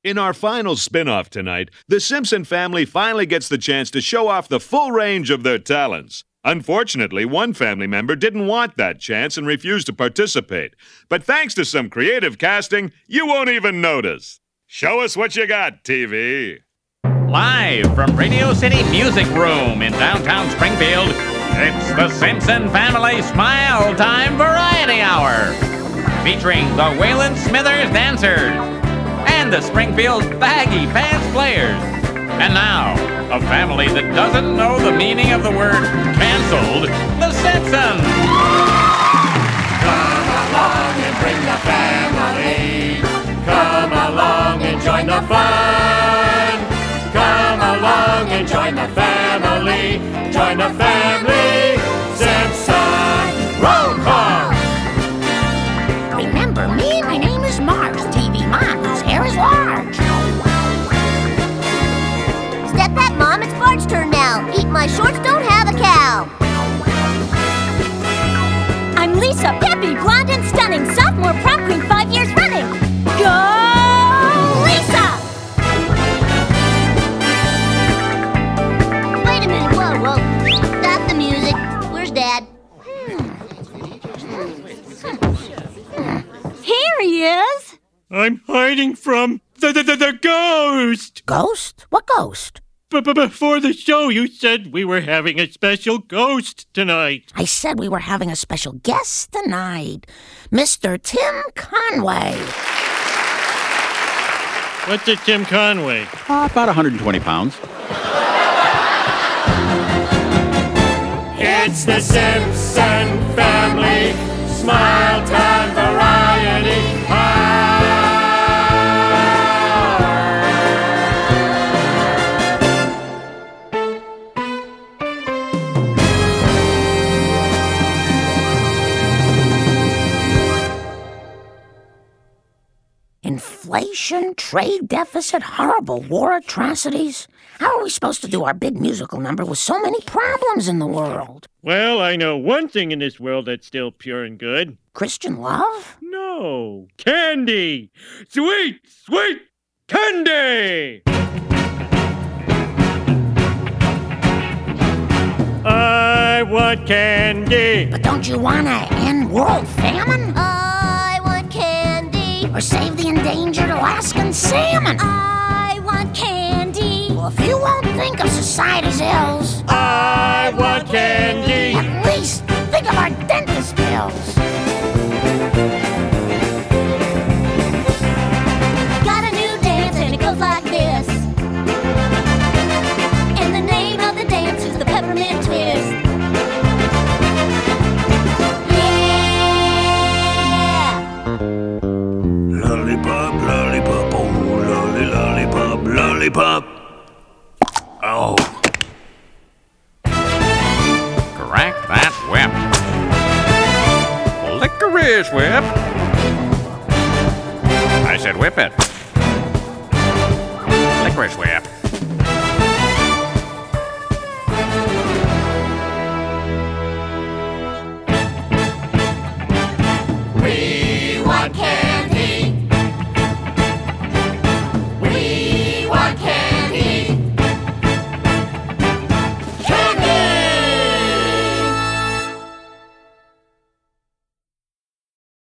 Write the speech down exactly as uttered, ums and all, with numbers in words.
In our final spin-off tonight, the Simpson family finally gets the chance to show off the full range of their talents. Unfortunately, one family member didn't want that chance and refused to participate. But thanks to some creative casting, you won't even notice. Show us what you got, T V. Live from Radio City Music Room in downtown Springfield, it's the Simpson Family Smile Time Variety Hour. Featuring the Waylon Smithers Dancers and the Springfield Baggy Pants Players. And now, a family that doesn't know the meaning of the word canceled, the Simpsons. Come along and bring the family. Come along and join the fun. Come along and join the family. Join the family. Simpson Roll Call. Remember me? My name is Marge, T V mom whose hair is large. Step back, Mom, it's Bart's turn now. Eat my shorts, don't have a cow. I'm Lisa, peppy, blonde, and stunning, sophomore prom queen five years running. Go, Lisa! Wait a minute, whoa, whoa. Stop the music. Where's Dad? Here he is. I'm hiding from the, the, the, the ghost! Ghost? What ghost? But before the show, you said we were having a special ghost tonight. I said we were having a special guest tonight. Mister Tim Conway. What's a Tim Conway? Uh, about one hundred twenty pounds. It's the Simpson Family Smile Time Variety Hour. Inflation, trade deficit, horrible war atrocities. How are we supposed to do our big musical number with so many problems in the world? Well, I know one thing in this world that's still pure and good. Christian love? No. Candy! Sweet, sweet candy! I want candy! But don't you want to end world famine? I want candy. Or save the endangered Alaskan salmon? I want candy. Well, if you won't think of society's ills, I want candy! at least think of our dentist bills. Got a new dance and it goes like this. And the name of the dance is the peppermint twist. Yeah! Lollipop, lollipop, oh, lolly, lollipop, lollipop. Oh. Crack that whip. Licorice whip. I said whip it.